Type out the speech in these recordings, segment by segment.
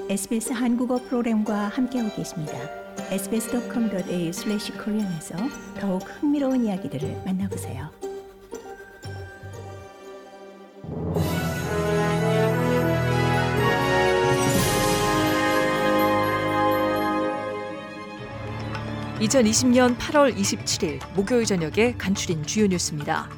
SBS 한국어 프로그램과 함께하고 계십니다. sbs.com.au/korean에서 더욱 흥미로운 이야기들을 만나보세요. (2020년 8월 27일) 목요일 저녁에 간추린 주요 뉴스입니다.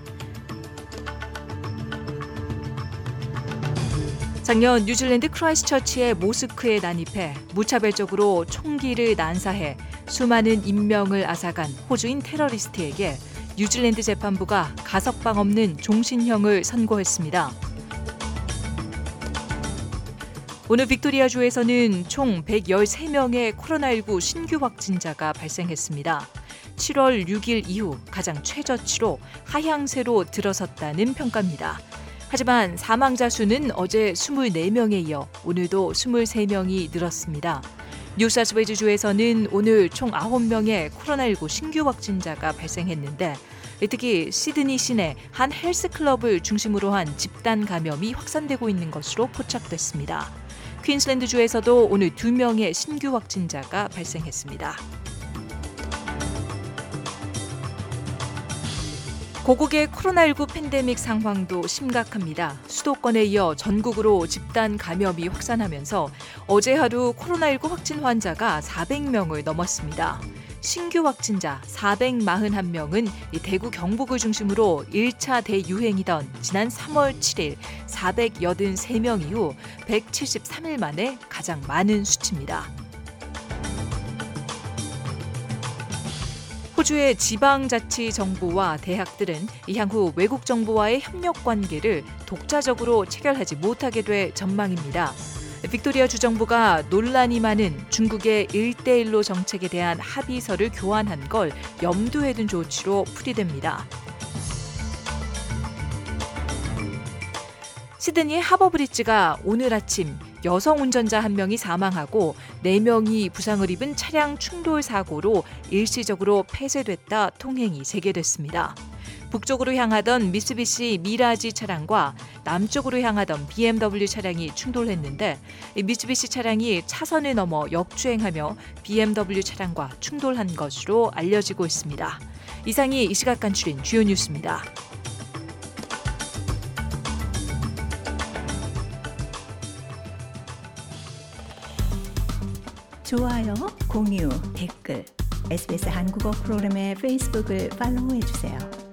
작년 뉴질랜드 크라이스트처치의 모스크에 난입해 무차별적으로 총기를 난사해 수많은 인명을 앗아간 호주인 테러리스트에게 뉴질랜드 재판부가 가석방 없는 종신형을 선고했습니다. 오늘 빅토리아주에서는 총 113명의 코로나19 신규 확진자가 발생했습니다. 7월 6일 이후 가장 최저치로 하향세로 들어섰다는 평가입니다. 하지만 사망자 수는 어제 24명에 이어 오늘도 23명이 늘었습니다. 뉴사우스웨일즈주에서는 오늘 총 9명의 코로나19 신규 확진자가 발생했는데 특히 시드니 시내 한 헬스클럽을 중심으로 한 집단 감염이 확산되고 있는 것으로 포착됐습니다. 퀸슬랜드주에서도 오늘 2명의 신규 확진자가 발생했습니다. 고국의 코로나19 팬데믹 상황도 심각합니다. 수도권에 이어 전국으로 집단 감염이 확산하면서 어제 하루 코로나19 확진 환자가 400명을 넘었습니다. 신규 확진자 441명은 대구 경북을 중심으로 1차 대유행이던 지난 3월 7일 483명 이후 173일 만에 가장 많은 수치입니다. 호주의 지방자치정부와 대학들은 향후 외국 정부와의 협력 관계를 독자적으로 체결하지 못하게 될 전망입니다. 빅토리아 주정부가 논란이 많은 중국의 1대1로 정책에 대한 합의서를 교환한 걸 염두에 둔 조치로 풀이됩니다. 시드니 하버브리지가 오늘 아침 여성 운전자 1명이 사망하고 4명이 부상을 입은 차량 충돌 사고로 일시적으로 폐쇄됐다 통행이 재개됐습니다. 북쪽으로 향하던 미쓰비시 미라지 차량과 남쪽으로 향하던 BMW 차량이 충돌했는데 미쓰비시 차량이 차선을 넘어 역주행하며 BMW 차량과 충돌한 것으로 알려지고 있습니다. 이상이 이 시각 간추린 주요 뉴스입니다. 좋아요, 공유, 댓글, SBS 한국어 프로그램의 페이스북을 팔로우해주세요.